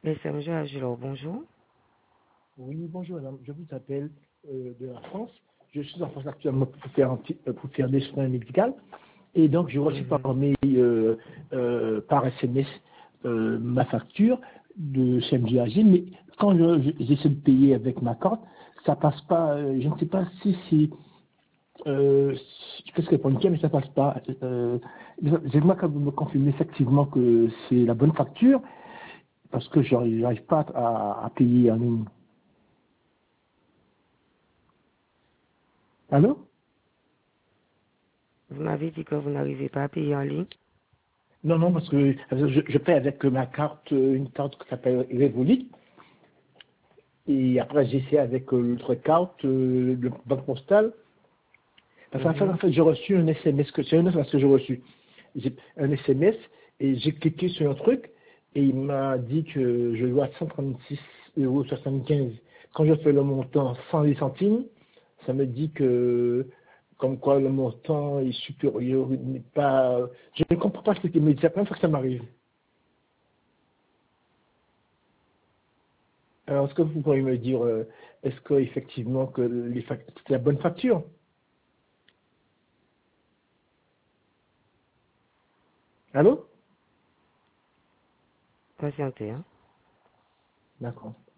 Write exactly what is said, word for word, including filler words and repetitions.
S M G Agilor, bonjour. Oui, bonjour madame, je vous appelle euh, de la France. Je suis en France actuellement pour faire, un petit- euh, pour faire des soins médicaux. Et donc, j'ai reçu par Mhm. mail, euh, euh, par S M S, euh, ma facture de C M G Agile. Mais quand je- je- j'essaie de payer avec ma carte, ça passe pas. euh, je ne sais pas si c'est... Euh, je peux se répondre, mais ça passe pas. Euh, J'aimerais que vous me confirmez effectivement que c'est la bonne facture, parce que je n'arrive pas à, à payer en ligne. Allô? Vous m'avez dit que vous n'arrivez pas à payer en ligne. Non, non, parce que je, je paie avec ma carte, euh, une carte qui s'appelle Revolut. Et après, j'essaie avec euh, l'autre carte, euh, le banque postale. Parce qu'en fait, en Mhm. fait, j'ai reçu un S M S, que c'est un S M S que j'ai reçu. J'ai un S M S et j'ai cliqué sur un truc et il m'a dit que je dois cent trente-six euros soixante-quinze. Quand je fais le montant cent dix centimes, ça me dit que comme quoi le montant est supérieur, il n'est pas... Je ne comprends pas ce qu'il me dit. C'est la première fois que ça m'arrive. Alors, est-ce que vous pourriez me dire, euh, est-ce que effectivement que les fac- c'est la bonne facture? Allô? Patientez, hein. D'accord.